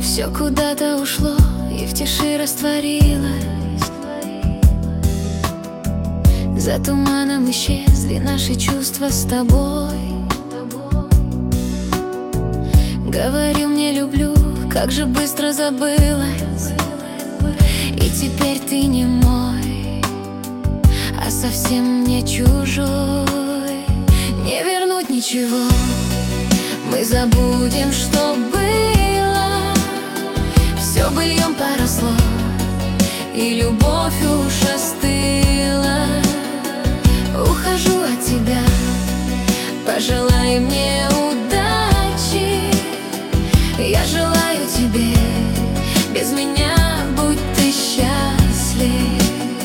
Все куда-то ушло и в тиши растворилось. За туманом исчезли наши чувства с тобой. Говорил мне люблю, как же быстро забылось. И теперь ты не мой, а совсем мне чужой. Не вернуть ничего, мы забудем, что было. Все быльем поросло, и любовь уж остыла. Ухожу от тебя, пожелай мне удачи. Я желаю тебе, без меня будь ты счастлив.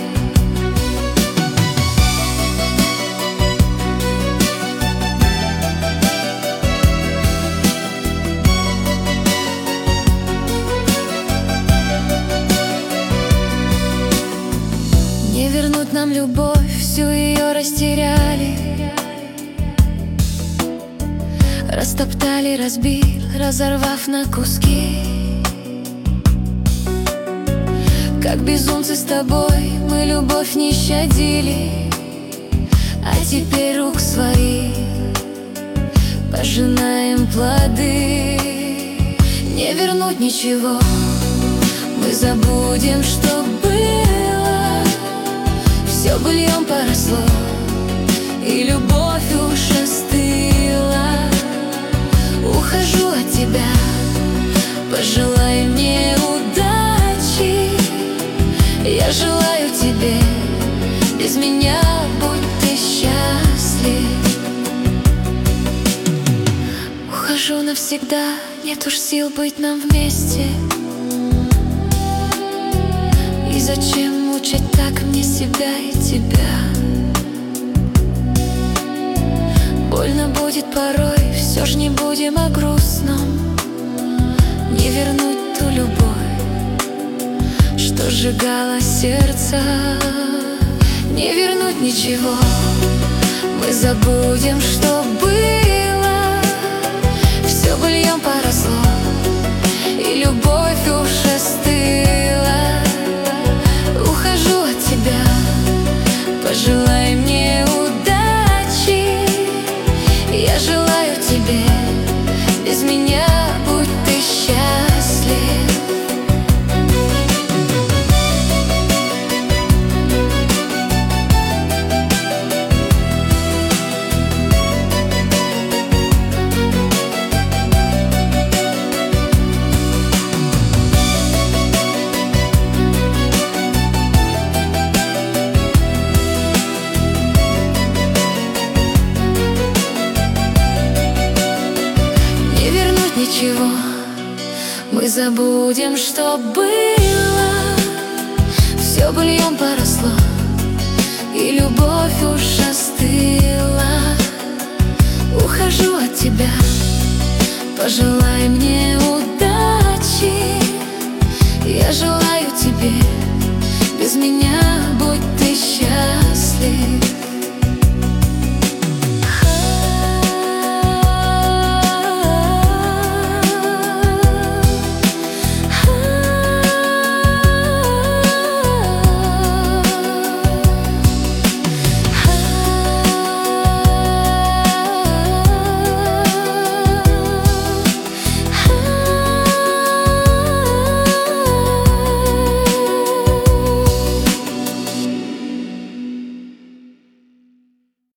Не вернуть нам любовь, всю ее растеряли. Растоптали, разбили, разорвав на куски. Как безумцы с тобой мы любовь не щадили. А теперь рук своих пожинаем плоды. Не вернуть ничего, мы забудем, что было. Все быльем поросло, и любовь уж остыла. Ухожу от тебя, пожелай мне удачи. Я желаю тебе, без меня будь ты счастлив. Ухожу навсегда, нет уж сил быть нам вместе. И зачем мучать так мне себя и тебя? Больно будет порой, все ж не будем о грустном. Не вернуть ту любовь, что сжигала сердце. Не вернуть ничего, мы забудем, что было. Все быльем поросло, и любовь уж остыла. Ухожу от тебя, пожелай мне удачи. Я желаю тебе, без меня будь ты счастлив. Ничего, мы забудем, что было. Все быльем поросло, и любовь уж остыла. Ухожу от тебя, пожелай мне удачи.